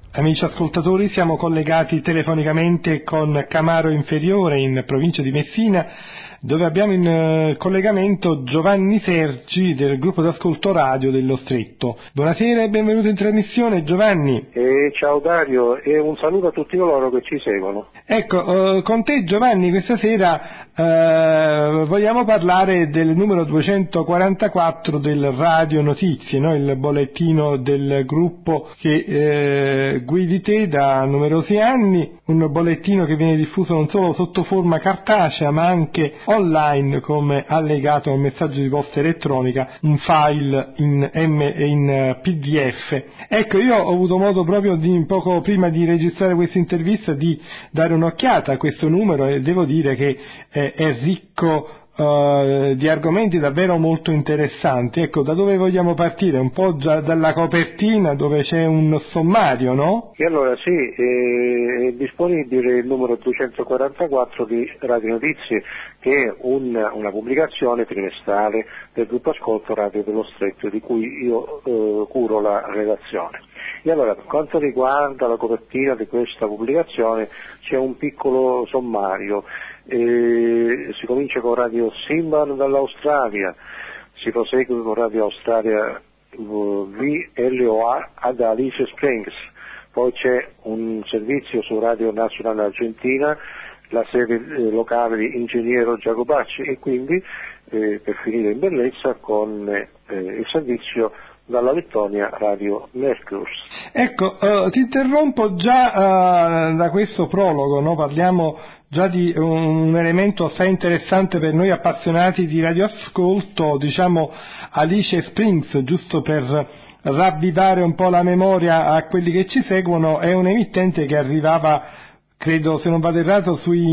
Amici ascoltatori, siamo collegati telefonicamente con Camaro Inferiore in provincia di Messina, dove abbiamo in collegamento Giovanni Sergi del gruppo d'ascolto radio dello Stretto. Buonasera e benvenuto in trasmissione, Giovanni. Ciao Dario e un saluto a tutti coloro che ci seguono. Ecco, con te Giovanni questa sera vogliamo parlare del numero 244 del Radio Notizie, no? Il bollettino del gruppo che guidi te da numerosi anni, un bollettino che viene diffuso non solo sotto forma cartacea ma anche online come allegato a un messaggio di posta elettronica, un file in PDF. Ecco, io ho avuto modo proprio di poco prima di registrare questa intervista di dare un'occhiata a questo numero e devo dire che è ricco di argomenti davvero molto interessanti. Ecco, da dove vogliamo partire? Un po' già dalla copertina dove c'è un sommario, no? E allora sì, è disponibile il numero 244 di Radio Notizie, che è una pubblicazione trimestrale del gruppo ascolto Radio dello Stretto, di cui io curo la redazione. E allora, per quanto riguarda la copertina di questa pubblicazione, c'è un piccolo sommario. Si comincia con Radio Simban dall'Australia, si prosegue con Radio Australia VLOA ad Alice Springs, poi c'è un servizio su Radio Nazionale Argentina, la sede locale di Ingegnero Giacobacci e quindi per finire in bellezza con il servizio dalla Lettonia Radio Mercurs. Ecco, ti interrompo già da questo prologo, no? Parliamo già di un elemento assai interessante per noi appassionati di radioascolto, diciamo Alice Springs, giusto per ravvivare un po' la memoria a quelli che ci seguono, è un emittente che arrivava, credo, se non vado errato, sui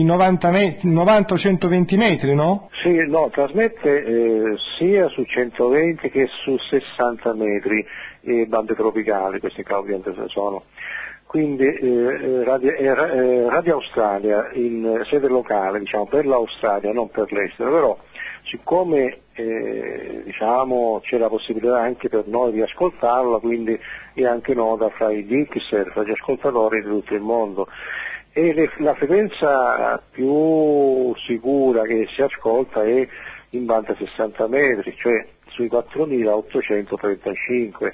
90-120 metri, no? Sì, no, trasmette sia su 120 che su 60 metri, bande tropicali, queste che ovviamente sono. Quindi Radio Australia in sede locale, diciamo, per l'Australia, non per l'estero, però siccome diciamo c'è la possibilità anche per noi di ascoltarla, quindi è anche nota fra i Dixer, fra gli ascoltatori di tutto il mondo. E la frequenza più sicura che si ascolta è in banda 60 metri, cioè sui 4.835,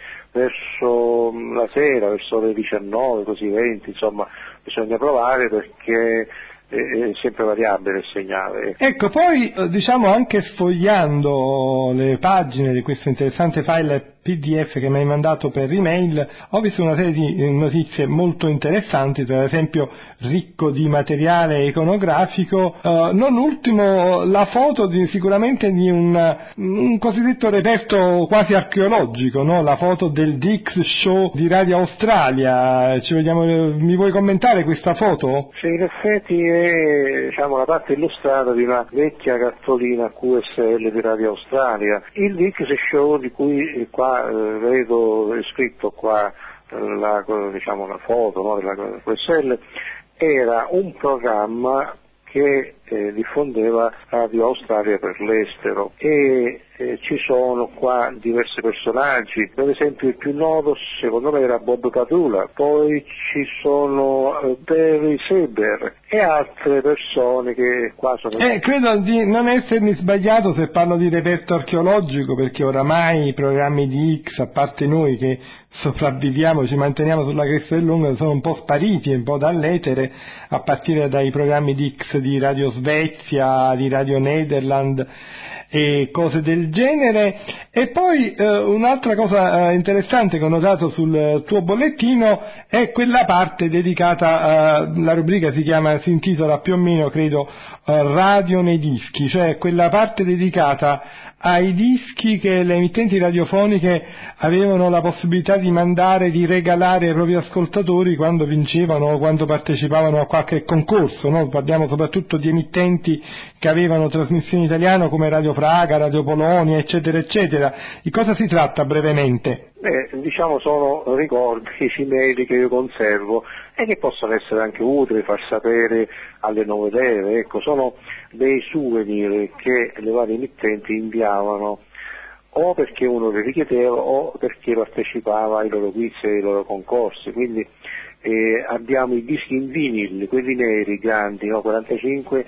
verso la sera, verso le 19, così 20, insomma bisogna provare perché è sempre variabile il segnale. Ecco, poi diciamo anche sfogliando le pagine di questo interessante file PDF che mi hai mandato per email, ho visto una serie di notizie molto interessanti, per esempio ricco di materiale iconografico, non ultimo la foto sicuramente di un cosiddetto reperto quasi archeologico, no? La foto del Dix Show di Radio Australia. Mi vuoi commentare questa foto? Sì, in effetti è, diciamo, la parte illustrata di una vecchia cartolina QSL di Radio Australia. Il Dix Show, di cui qua vedo scritto qua la foto, no, della QSL, era un programma che diffondeva Radio Australia per l'estero e ci sono qua diversi personaggi, per esempio il più noto secondo me era Bob Padula, poi ci sono Barry Saber e altre persone che qua sono... Credo di non essermi sbagliato se parlo di reperto archeologico, perché oramai i programmi di X, a parte noi che sopravviviamo, ci manteniamo sulla cresta dell'onda, sono un po' spariti un po' dall'etere, a partire dai programmi di X di Radio Svezia, di Radio Nederland e cose del genere. E poi un'altra cosa interessante che ho notato sul tuo bollettino è quella parte dedicata, la rubrica si intitola più o meno, credo, Radio nei dischi, cioè quella parte dedicata ai dischi che le emittenti radiofoniche avevano la possibilità di mandare, di regalare ai propri ascoltatori quando vincevano o quando partecipavano a qualche concorso, no? Parliamo soprattutto di emittenti che avevano trasmissioni italiane come Radio Praga, Radio Polonia, eccetera, eccetera. Di cosa si tratta brevemente? Diciamo sono ricordi, email che io conservo e che possono essere anche utili, far sapere alle nuove leve, ecco, sono dei souvenir che le varie emittenti inviavano o perché uno li richiedeva o perché partecipava ai loro quiz e ai loro concorsi. Quindi abbiamo i dischi in vinil, quelli neri grandi, no, 45,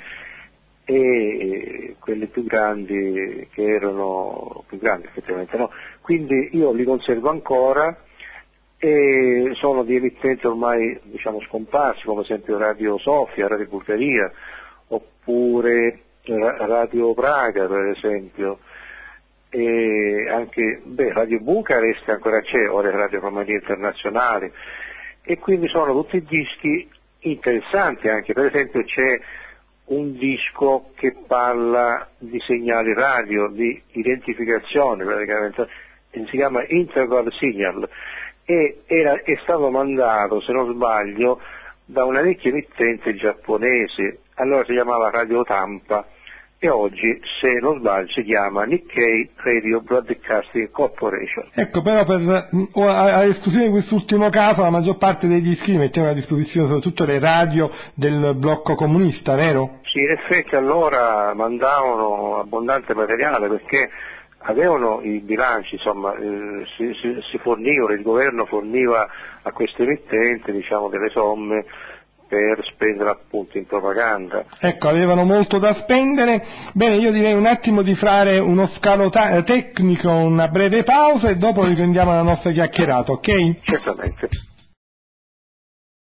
e quelli più grandi che erano più grandi effettivamente, no? Quindi io li conservo ancora e sono di emittenti ormai diciamo scomparsi, come ad esempio Radio Sofia, Radio Bulgaria, oppure Radio Praga per esempio, e anche Radio Bucarest ancora c'è, ora è Radio Romania Internazionale, e quindi sono tutti dischi interessanti. Anche per esempio c'è un disco che parla di segnali radio, di identificazione praticamente, si chiama Interval Signal, e è stato mandato, se non sbaglio, da una vecchia emittente giapponese, allora si chiamava Radio Tampa, e oggi, se non sbaglio, si chiama Nikkei Radio Broadcasting Corporation. Ecco, però a esclusione di quest'ultimo caso, la maggior parte dei dischi li mettevano a disposizione soprattutto le radio del blocco comunista, vero? Sì, in effetti allora mandavano abbondante materiale perché avevano i bilanci, insomma, si fornivano, il governo forniva a queste emittenti, diciamo, delle somme per spendere appunto in propaganda. Ecco, avevano molto da spendere. Bene, io direi un attimo di fare uno scalo tecnico, una breve pausa, e dopo riprendiamo la nostra chiacchierata, ok? Certamente.